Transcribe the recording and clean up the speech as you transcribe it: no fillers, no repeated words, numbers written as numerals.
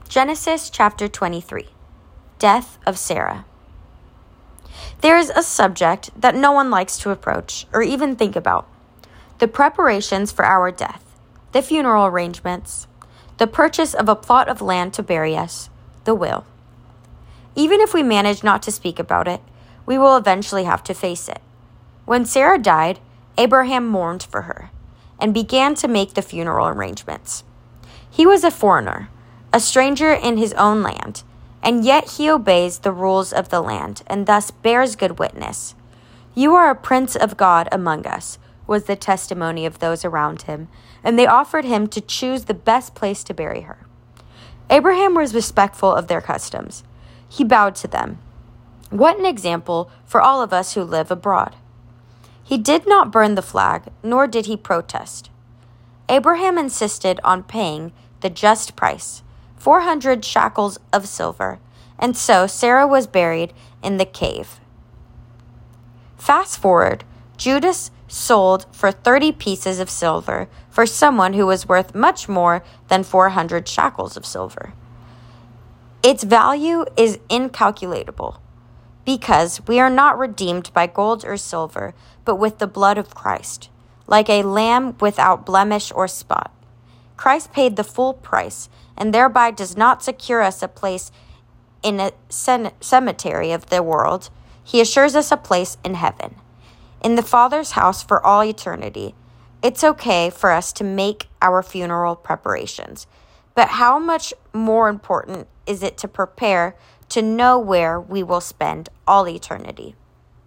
Genesis chapter 23. Death of Sarah. There is a subject that no one likes to approach or even think about. The preparations for our death, the funeral arrangements, the purchase of a plot of land to bury us, the will. Even if we manage not to speak about it, we will eventually have to face it. When Sarah died, Abraham mourned for her and began to make the funeral arrangements. He was a foreigner, a stranger in his own land, and yet he obeys the rules of the land and thus bears good witness. "You are a prince of God among us," was the testimony of those around him, and they offered him to choose the best place to bury her. Abraham was respectful of their customs. He bowed to them. What an example for all of us who live abroad. He did not burn the flag, nor did he protest. Abraham insisted on paying the just price, 400 shekels of silver, and so Sarah was buried in the cave. Fast forward, Judas sold for 30 pieces of silver for someone who was worth much more than 400 shekels of silver. Its value is incalculable because we are not redeemed by gold or silver, but with the blood of Christ, like a lamb without blemish or spot. Christ paid the full price and thereby does not secure us a place in a cemetery of the world. He assures us a place in heaven, in the Father's house for all eternity. It's okay for us to make our funeral preparations, but how much more important is it to prepare to know where we will spend all eternity?